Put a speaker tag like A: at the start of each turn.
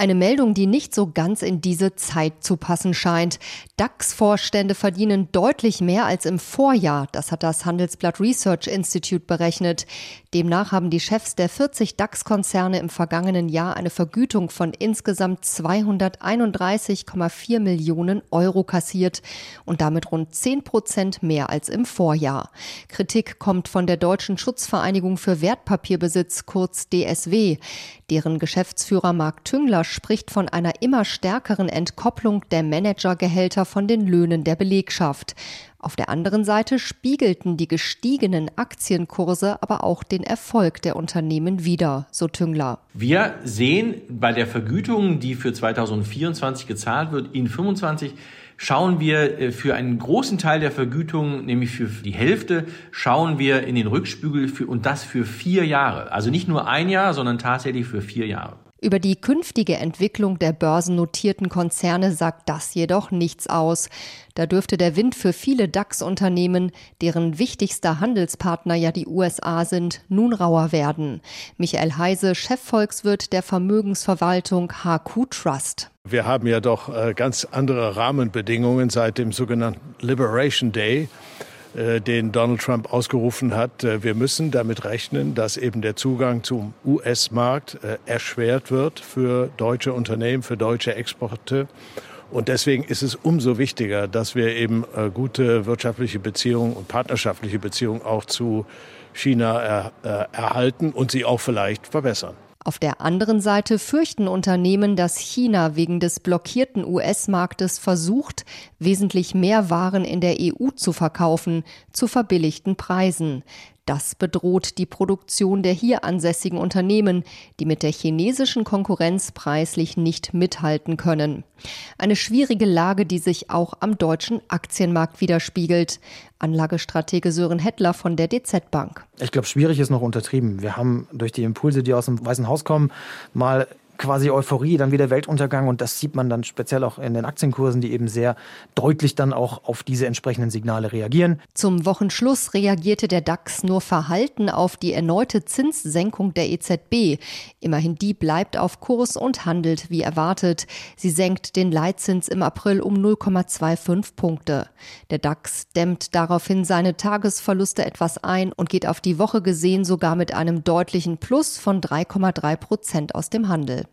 A: Eine Meldung, die nicht so ganz in diese Zeit zu passen scheint. DAX-Vorstände verdienen deutlich mehr als im Vorjahr. Das hat das Handelsblatt Research Institute berechnet. Demnach haben die Chefs der 40 DAX-Konzerne im vergangenen Jahr eine Vergütung von insgesamt 231,4 Millionen Euro kassiert und damit rund 10% mehr als im Vorjahr. Kritik kommt von der Deutschen Schutzvereinigung für Wertpapierbesitz, kurz DSW. Deren Geschäftsführer Marc Tüngler spricht von einer immer stärkeren Entkopplung der Managergehälter von den Löhnen der Belegschaft. Auf der anderen Seite spiegelten die gestiegenen Aktienkurse aber auch den Erfolg der Unternehmen wider, so Tüngler.
B: Wir sehen bei der Vergütung, die für 2024 gezahlt wird, in 2025 schauen wir für einen großen Teil der Vergütung, nämlich für die Hälfte, schauen wir in den Rückspiegel und das für 4 Jahre. Also nicht nur ein Jahr, sondern tatsächlich für 4 Jahre.
A: Über die künftige Entwicklung der börsennotierten Konzerne sagt das jedoch nichts aus. Da dürfte der Wind für viele DAX-Unternehmen, deren wichtigster Handelspartner ja die USA sind, nun rauer werden. Michael Heise, Chefvolkswirt der Vermögensverwaltung HQ Trust.
C: Wir haben ja doch ganz andere Rahmenbedingungen seit dem sogenannten Liberation Day, den Donald Trump ausgerufen hat. Wir müssen damit rechnen, dass eben der Zugang zum US-Markt erschwert wird für deutsche Unternehmen, für deutsche Exporte. Und deswegen ist es umso wichtiger, dass wir eben gute wirtschaftliche Beziehungen und partnerschaftliche Beziehungen auch zu China erhalten und sie auch vielleicht verbessern.
A: Auf der anderen Seite fürchten Unternehmen, dass China wegen des blockierten US-Marktes versucht, wesentlich mehr Waren in der EU zu verkaufen, zu verbilligten Preisen. Das bedroht die Produktion der hier ansässigen Unternehmen, die mit der chinesischen Konkurrenz preislich nicht mithalten können. Eine schwierige Lage, die sich auch am deutschen Aktienmarkt widerspiegelt. Anlagestratege Sören Hettler von der DZ Bank.
D: Ich glaube, schwierig ist noch untertrieben. Wir haben durch die Impulse, die aus dem Weißen Haus kommen, mal quasi Euphorie, dann wieder Weltuntergang und das sieht man dann speziell auch in den Aktienkursen, die eben sehr deutlich dann auch auf diese entsprechenden Signale reagieren.
A: Zum Wochenschluss reagierte der DAX nur verhalten auf die erneute Zinssenkung der EZB. Immerhin die bleibt auf Kurs und handelt wie erwartet. Sie senkt den Leitzins im April um 0,25 Punkte. Der DAX dämmt daraufhin seine Tagesverluste etwas ein und geht auf die Woche gesehen sogar mit einem deutlichen Plus von 3,3% aus dem Handel.